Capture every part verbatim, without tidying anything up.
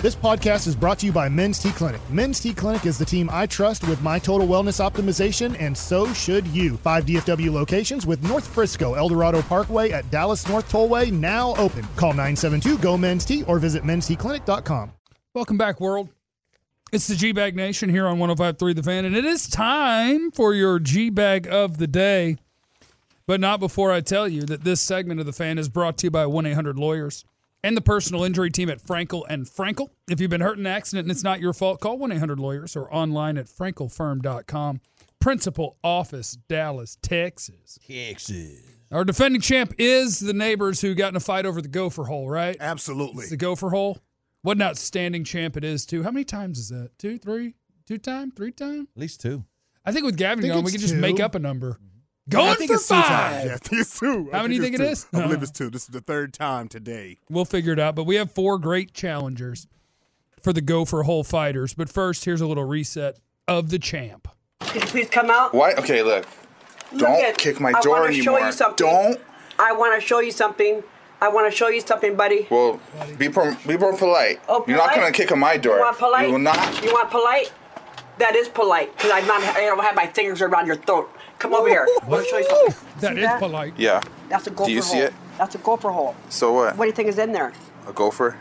This podcast is brought to you by Men's T Clinic. Men's T Clinic is the team I trust with my total wellness optimization, and so should you. Five D F W locations with North Frisco, El Dorado Parkway at Dallas North Tollway now open. Call nine seven two, G O, Men's T or visit mens t clinic dot com. Welcome back, world. It's the G-Bag Nation here on one oh five point three The Fan, and it is time for your G-Bag of the day. But not before I tell you that this segment of The Fan is brought to you by one eight hundred lawyers and the personal injury team at Frankel and Frankel. If you've been hurt in an accident and it's not your fault, call one eight hundred lawyers or online at frankel firm dot com. Principal office, Dallas, Texas. Texas. Our defending champ is the neighbors who got in a fight over the gopher hole, right? Absolutely. It's the gopher hole. What an outstanding champ it is, too. How many times is that? Two, three? Two time? Three time? At least two. I think with Gavin think going, we it's can just two. make up a number. Yeah, Going I think for it's two times. five. Yeah, I think it's two. I How many do you think it's it two. is? I believe Oh. it's two. This is the third time today. We'll figure it out. But we have four great challengers for the gopher hole fighters. But first, here's a little reset of the champ. Could you please come out? Why? Okay, look. Look Don't at- kick my I door wanna show anymore. you something. Don't. I want to show you something. I want to show you something, buddy. Well, be pro- be more polite. Oh, You're not polite? gonna kick on my door. You want polite? You will not. You want polite? That is polite, because I'm not. I don't have my fingers around your throat. Come over here. I want to show you something. That See is that? polite. Yeah. That's a gopher Do you see hole. it? That's a gopher hole. So what? What do you think is in there? A gopher?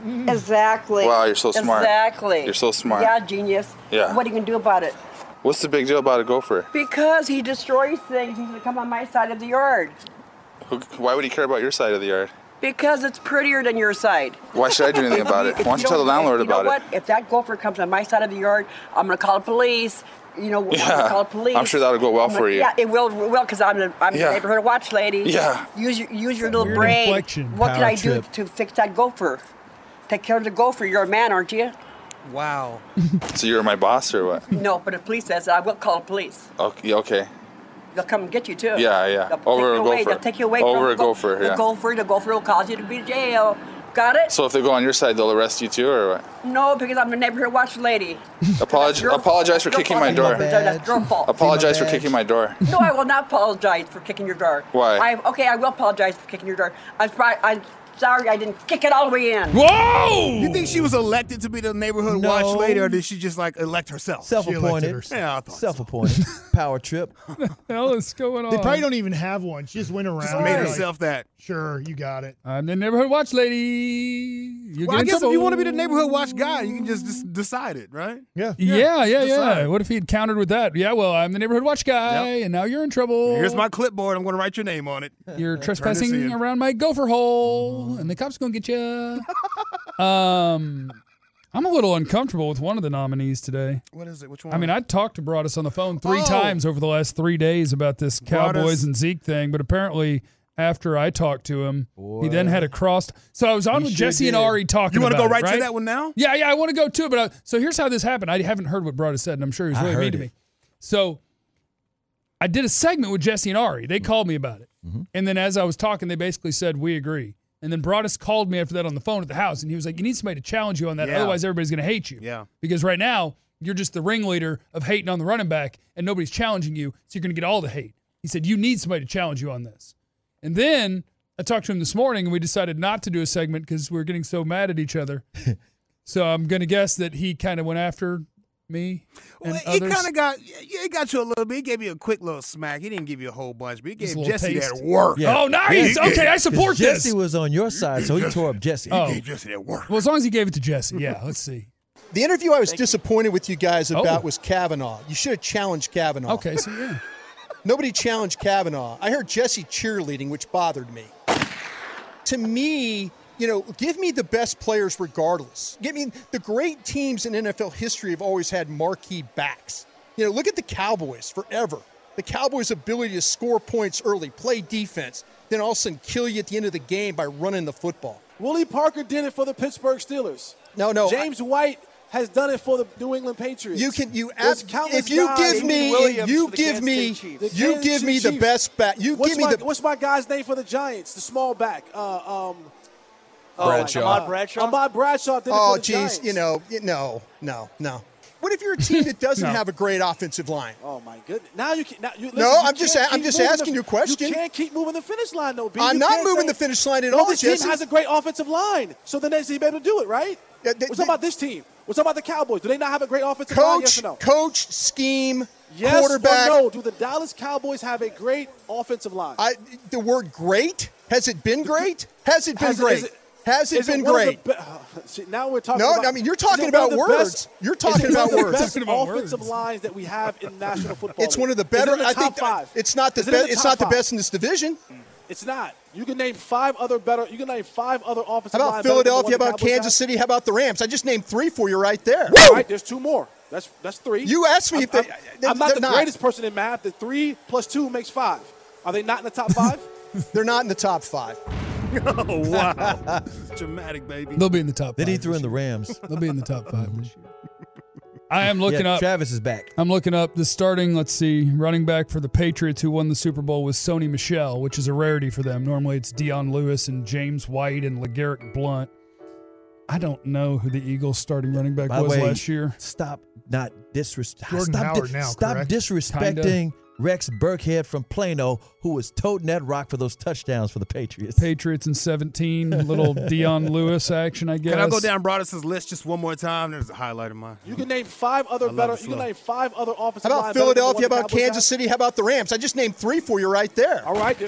Exactly. Wow, you're so smart. Exactly. You're so smart. Yeah, genius. Yeah. What are you gonna do about it? What's the big deal about a gopher? Because he destroys things. He's gonna come on my side of the yard. Who, why would he care about your side of the yard? Because it's prettier than your side. Why should I do anything about it? If Why don't you tell the don't- landlord if, you about know it? what? If that gopher comes on my side of the yard, I'm gonna call the police. You know, I'm Yeah. gonna call the police. I'm sure that'll go well I'm for gonna- you. Yeah, it will. Will because I'm the I'm Yeah. the neighborhood watch lady. Yeah. Use your use your little Weird brain. inflection. What can Power I do trip. to fix that gopher? Take care of the gopher. You're a man, aren't you? Wow. So you're my boss or what? No, but the police says I will call the police. Okay. Okay. They'll come and get you too. Yeah, yeah. They'll take Over you a away. gopher. They'll take you away Over from a the go- gopher, The yeah. gopher. The gopher will cause you to be to jail. Got it? So if they go on your side, they'll arrest you too, or what? No, because I'm the neighborhood watch lady. Apolog- Your- apologize for your kicking fault. my door. That's your fault. Apologize for badge. kicking my door. No, I will not apologize for kicking your door. Why? I, okay, I will apologize for kicking your door. I'm, sorry, I'm sorry I didn't kick it all the way in. Whoa! You think she was elected to be the neighborhood No. watch lady, or did she just like elect herself? Self-appointed. herself. Yeah, I thought so. Self-appointed. Power trip. What the hell is going on? They probably don't even have one. She just went around. Just made like, herself that. Sure, you got it. I'm the neighborhood watch lady. You Well, get I in guess if you trouble. want to be the neighborhood watch guy, you can just, just decide it, right? Yeah. Yeah, yeah, yeah. decide. What if he had countered with that? Yeah, well, I'm the neighborhood watch guy, Yep. and now you're in trouble. Here's my clipboard. I'm going to write your name on it. You're this trespassing in. around my gopher hole, and the cops gonna get you. um, I'm a little uncomfortable with one of the nominees today. What is it? Which one? I mean, I talked to Broadus on the phone three Oh. times over the last three days about this Cowboys Broadus. and Zeke thing, but apparently after I talked to him, he then had a cross. So I was on He with sure Jesse and did. Ari talking you want to about go it, right to that one now? Yeah, yeah, I want to go too. But I, so here's how this happened. I haven't heard what Broadus said, and I'm sure he was I really mean heard to it. me. So I did a segment with Jesse and Ari. They called me about it. Mm-hmm. And then as I was talking, they basically said, we agree. And then Broadus called me after that on the phone at the house, and he was like, you need somebody to challenge you on that. Yeah. Otherwise, everybody's going to hate you. Yeah. Because right now, you're just the ringleader of hating on the running back, and nobody's challenging you, so you're going to get all the hate. He said, you need somebody to challenge you on this. And then I talked to him this morning, and we decided not to do a segment because we were getting so mad at each other. So I'm going to guess that he kind of went after me and Well, he others. kind of got, yeah, he got you a little bit. He gave you a quick little smack. He didn't give you a whole bunch, but he Just a gave little Jesse taste. that work. Yeah. Oh, nice. Yeah. Okay, I support this. Jesse was on your side, so he tore up Jesse. Oh. He gave Jesse that work. Well, as long as he gave it to Jesse. Yeah, let's see. The interview I was disappointed with you guys about Oh. was Kavanaugh. You should have challenged Kavanaugh. Okay, so yeah. Nobody challenged Kavanaugh. I heard Jesse cheerleading, which bothered me. To me, you know, give me the best players regardless. Give me the great teams in N F L history have always had marquee backs. You know, look at the Cowboys forever. The Cowboys' ability to score points early, play defense, then all of a sudden kill you at the end of the game by running the football. Willie Parker did it for the Pittsburgh Steelers. No, no. James White has done it for the New England Patriots. You can you There's ask, countless if you guys. give me Williams you for the give Kansas me City Chiefs. The you Kansas give me City the Chiefs. best back. You What's give me my, the what's my guy's name for the Giants? The small back. Uh, um, Bradshaw. Ahmad Bradshaw. Ahmad Bradshaw did it Oh for the geez, Giants. you know, you- no, no, no. what if you're a team that doesn't No. have a great offensive line? Oh my goodness! Now you can. Now you, listen, No, you I'm just can't I'm keep just moving asking the, you a question. You can't keep moving the finish line, though. B. I'm You not can't moving say, the finish line at well, all, this team Jesse. has a great offensive line, so then they should be able to do it, right? Yeah, they- What's they- about this team? What's about the Cowboys? Do they not have a great offensive line? Yes Coach, or no? coach, scheme, Yes quarterback. or no? Do the Dallas Cowboys have a great offensive line? I, the word great, has it been great? Has it been Has it- great? is it- Has it Is been one of great? the be- See, now we're talking No, about. I mean, you're is talking it one about of the words. best- You're is talking it about one of words. the best Talking about offensive words. lines that we have in National Football. It's one of the League. Is it better. in the I top think five. it's not the Is it in best. It's top not the five? best in this division. It's not. You can name five other better. You can name five other offensive. How about line better than the one Philadelphia? the How about Cowboys Kansas have. City? How about the Rams? I just named three for you right there. All right, there's two more. That's that's three. You asked me I'm, if they- I'm, they- I'm not they're the not. greatest person in math. The three plus two makes five. Are they not in the top five? They're not in the top five. Oh, wow. Dramatic, baby. They'll be in the top Then five. he threw this in the year. Rams. They'll be in the top five this year. I am looking yeah, up. Travis is back. I'm looking up the starting, let's see, running back for the Patriots who won the Super Bowl was Sony Michel, which is a rarity for them. Normally it's Deion Lewis and James White and LeGarrette Blunt. I don't know who the Eagles starting running back By the was way, last year. Stop not disres- Jordan stop, Howard now, stop correct? disrespecting Rex Burkhead from Plano, who was toting that rock for those touchdowns for the Patriots. Patriots in seventeen, little Deion Lewis action, I guess. Can I go down Broadus' list just one more time? There's a highlight of mine. You can name five other love better. it You can slow. name five other offensive. How line about better than the one Philadelphia? the How about Cowboys Kansas have. City? How about the Rams? I just named three for you right there. All right. there's-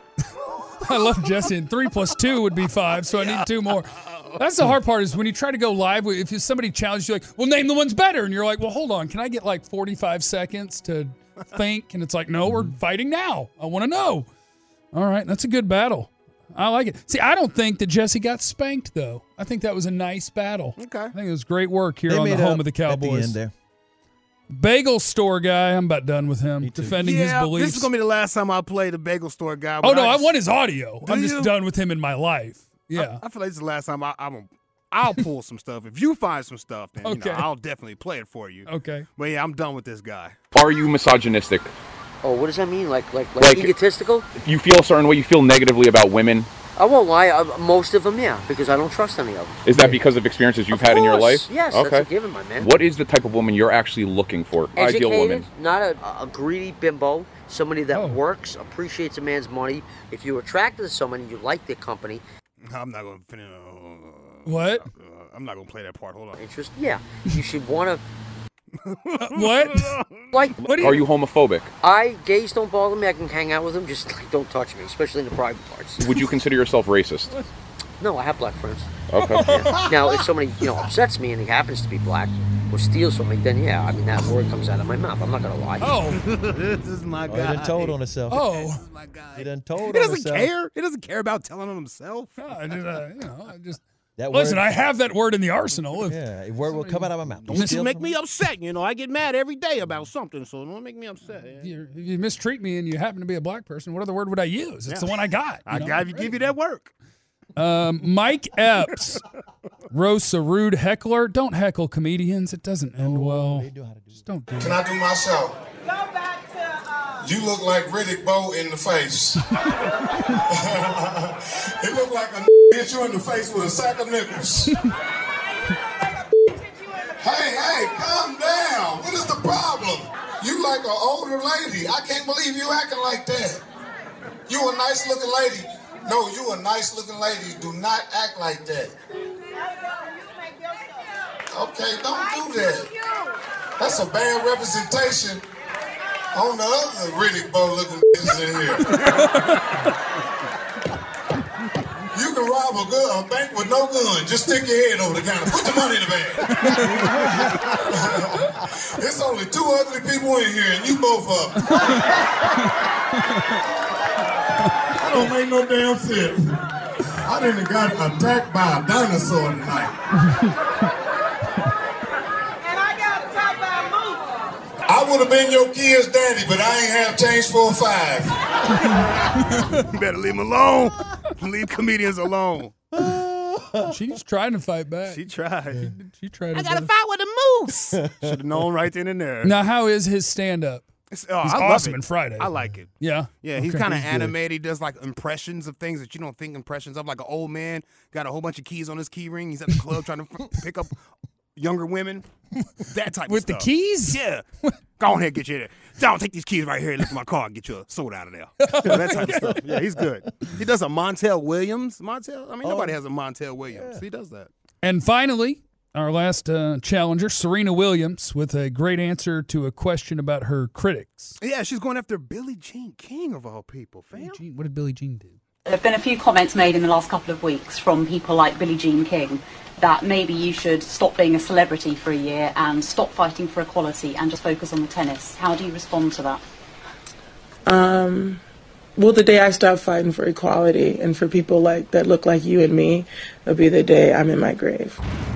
I love Jesse, and three plus two would be five, so I need two more. That's the hard part is when you try to go live, if somebody challenges you, like, well, name the one's better, and you're like, well, hold on, can I get like forty-five seconds to think? And it's like, no, we're fighting now. I want to know. All right, that's a good battle. I like it. See, I don't think that Jesse got spanked, though. I think that was a nice battle. Okay. I think it was great work here They on the made home up of the at the Cowboys. end there. Bagel store guy, I'm about done with him, defending his Yeah, beliefs. this is going to be the last time I play the bagel store guy. oh, but no, I just- want his audio. Do I'm just you? done with him in my life. Yeah. I, I feel like this is the last time I, I'm. I'll pull some stuff. If you find some stuff, then you Okay. know, I'll definitely play it for you. Okay. But yeah, I'm done with this guy. Are you misogynistic? Oh, what does that mean? Like, like, like, Like- egotistical? If you feel a certain way, you feel negatively about women, I won't lie. I, most of them, yeah, because I don't trust any of them. is that because of experiences you've Of had in your course. life? Yes, okay. that's a given, my man. What is the type of woman you're actually looking for? Educated, Ideal woman. not a, a greedy bimbo. Somebody that Oh. works, appreciates a man's money. If you're attracted to someone, you like their company, I'm not going to finish. What? Uh, I'm not going to play that part. Hold on. interest, yeah, you should want to What? like. What do Are you homophobic? I gays don't bother me. I can hang out with them. Just like, don't touch me, especially in the private parts. Would you consider yourself racist? No, I have black friends. Okay. Yeah. Now, if somebody you know upsets me and he happens to be black or steals from me, then yeah, I mean that word comes out of my mouth. I'm not gonna lie. Oh. This is my Oh, he guy. done told on himself. Oh. This is my guy. He done told He on doesn't himself. care. He doesn't care about telling on himself. No, I just, uh, you know, I just That listen. word, I have that word in the arsenal. If, yeah, a word will come out of my mouth. Don't you make me upset. You know, I get mad every day about something, so don't make me upset. if you, if you mistreat me and you happen to be a black person, what other word would I use? It's the one I got. you I know? got to give you that work. Um, Mike Epps roasts a rude heckler. Don't heckle comedians. It doesn't end well. Just don't do Can it. I do my show? You look like Riddick Bowe in the face. It looked like a hit you in the face with a sack of nickels. Hey, hey, calm down. What is the problem? You like an older lady. I can't believe you acting like that. You a nice looking lady. No, you a nice looking lady. Do not act like that. Okay, don't do that. That's a bad representation on the other Riddick Bowe looking bitches in here. You can rob a, gun, a bank with no gun. Just stick your head over the counter. Put the money in the bag. There's only two ugly people in here, and you both of them. That don't make no damn sense. I didn't got attacked by a dinosaur tonight. I would have been your kid's daddy, but I ain't have change for a five. You better leave him alone. Leave comedians alone. She's trying to fight back. She tried. She tried. I her got to best. fight with a moose. Should have known right then and there. Now, how is his stand-up? It's, oh, He's I love awesome it. in Friday. I like it. Yeah. Yeah, he's Okay. kind of He's good. animated. He does like impressions of things that you don't think impressions of. Like an old man got a whole bunch of keys on his key ring. He's at the club trying to f- pick up younger women, that type With of the stuff. keys? Yeah. Go on ahead, get you there. Don't take these keys right here and look at my car and get you a soda out of there. Yeah, that type of stuff. Yeah, he's good. He does a Montel Williams. Montel, I mean, Oh. nobody has a Montel Williams. Yeah. He does that. And finally, our last uh, challenger, Serena Williams, with a great answer to a question about her critics. Yeah, she's going after Billie Jean King of all people, fam. Jean, what did Billie Jean do? There have been a few comments made in the last couple of weeks from people like Billie Jean King that maybe you should stop being a celebrity for a year and stop fighting for equality and just focus on the tennis. How do you respond to that? Um, well, the day I stop fighting for equality and for people like that look like you and me will be the day I'm in my grave.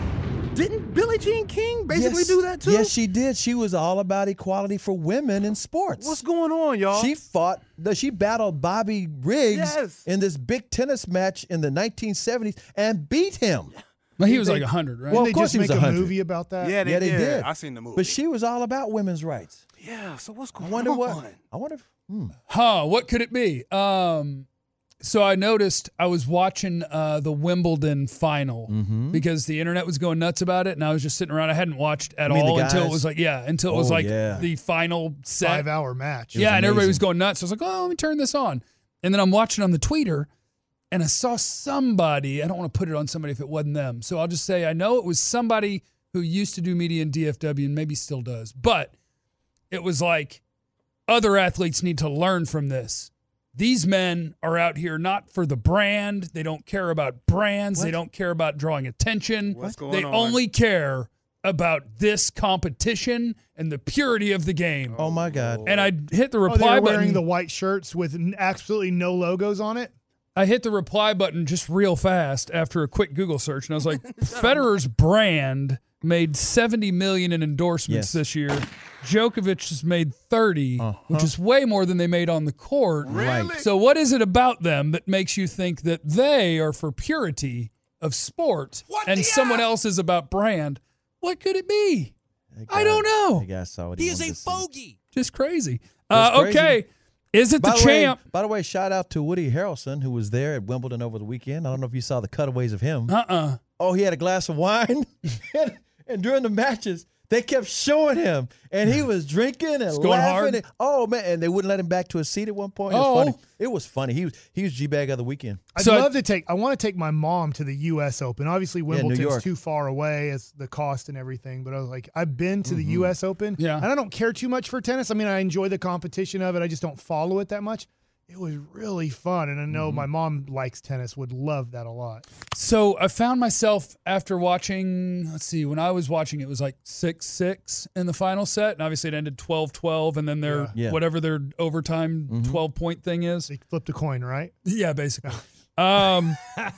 Didn't Billie Jean King basically Yes. do that too? Yes, she did. She was all about equality for women in sports. What's going on, y'all? She fought, she battled Bobby Riggs Yes. in this big tennis match in the nineteen seventies and beat him. Well, he was They- like one hundred, right? Well, Didn't of they course just he was make a one hundred. movie about that? Yeah, they, yeah, they did. did. I seen the movie. But she was all about women's rights. yeah, so what's I going wonder on? what. I wonder if. Hmm. Huh, what could it be? Um, so I noticed I was watching uh, the Wimbledon final Mm-hmm. because the internet was going nuts about it, and I was just sitting around. I hadn't watched at You mean the all until it guys? was like, yeah, until it was Oh, like yeah. the final set. Five-hour match. Yeah, and everybody amazing. was going nuts. I was like, oh, let me turn this on. And then I'm watching on the tweeter, and I saw somebody. I don't want to put it on somebody if it wasn't them. So I'll just say I know it was somebody who used to do media in D F W and maybe still does. But it was like, other athletes need to learn from this. These men are out here not for the brand. They don't care about brands. They What? don't care about drawing attention. What's going they on? only care about this competition and the purity of the game. Oh my God. And I hit the Oh, they reply were wearing button. the white shirts with n- absolutely no logos on it. I hit the reply button just real fast after a quick Google search, and I was like, Federer's brand made seventy million in endorsements Yes. this year. Djokovic has made thirty, Uh-huh. which is way more than they made on the court. Right. So what is it about them that makes you think that they are for purity of sport and someone else is about brand? What could it be? That I guy- don't know. that guy saw what he, wanted to see. Fogey. Just crazy. That's Uh, crazy. okay. Is it the, By the champ? Way, by the way, shout out to Woody Harrelson, who was there at Wimbledon over the weekend. I don't know if you saw the cutaways of him. Uh-uh. Oh, he had a glass of wine. and, and during the matches, they kept showing him. And he was drinking and going laughing. hard? And, oh, man. And they wouldn't let him back to his seat at one point. It was Oh. funny. It was funny. He was he was G-Bag of the weekend. I'd So I- love to take. I want to take my mom to the U S Open. Obviously, New Wimbledon's York. too far away as the cost and everything. But I was like, I've been to the U S Open. Yeah. and I don't care too much for tennis. I mean, I enjoy the competition of it. I just don't follow it that much. It was really fun, and I know my mom likes tennis. Would love that a lot. So I found myself after watching, let's see, when I was watching, it was like six six in the final set. And obviously it ended twelve twelve, and then their, Yeah. Yeah. whatever their overtime twelve-point thing is. They flipped a coin, right? Yeah, basically. Um,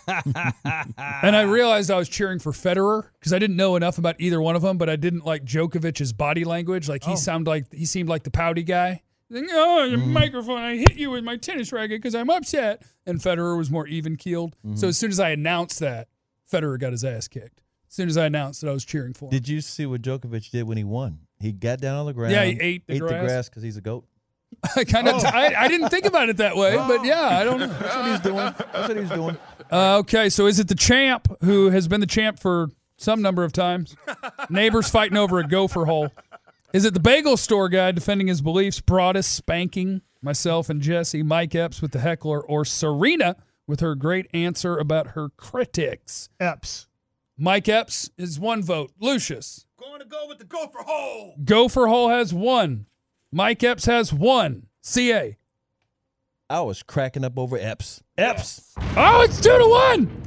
and I realized I was cheering for Federer because I didn't know enough about either one of them, but I didn't like Djokovic's body language. Like he sounded like he seemed like the pouty guy. Like, oh, the microphone! I hit you with my tennis racket because I'm upset. And Federer was more even keeled. So as soon as I announced that, Federer got his ass kicked. As soon as I announced that I was cheering for him. Did you see what Djokovic did when he won? He got down on the ground. Yeah, he ate the ate grass. the grass because he's a goat. I kind of I, I didn't think about it that way, but yeah, I don't know. That's what he's doing. That's what he's doing. Uh, okay, so is it the champ who has been the champ for some number of times? Neighbors fighting over a gopher hole. Is it the bagel store guy defending his beliefs, Broadus spanking myself and Jesse, Mike Epps with the heckler, or Serena with her great answer about her critics? Epps. Mike Epps is one vote. Lucius. Going to go with the gopher hole. Gopher hole has one. Mike Epps has one. C A. I was cracking up over Epps. Epps. Oh, it's two to one.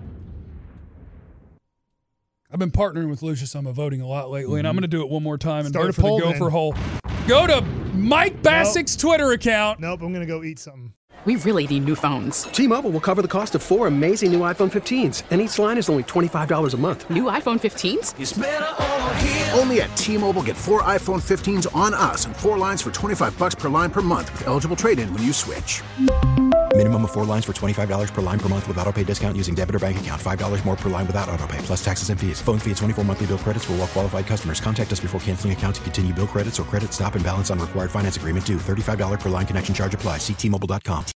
I've been partnering with Lucius on my voting a lot lately, and I'm going to do it one more time and Start vote a for poll, the Gopher then. hole. Go to Mike Bassick's Twitter account. Nope, I'm gonna go eat something. We really need new phones. T-Mobile will cover the cost of four amazing new iPhone fifteens, and each line is only twenty-five dollars a month. New iPhone fifteens? Only at T-Mobile, get four iPhone fifteens on us and four lines for twenty-five bucks per line per month with eligible trade-in when you switch. Minimum of four lines for twenty-five dollars per line per month with autopay discount using debit or bank account. five dollars more per line without autopay, plus taxes and fees. Phone fee at twenty-four monthly bill credits for well-qualified customers. Contact us before canceling account to continue bill credits or credit stop and balance on required finance agreement due. thirty-five dollars per line connection charge applies. See T Mobile dot com.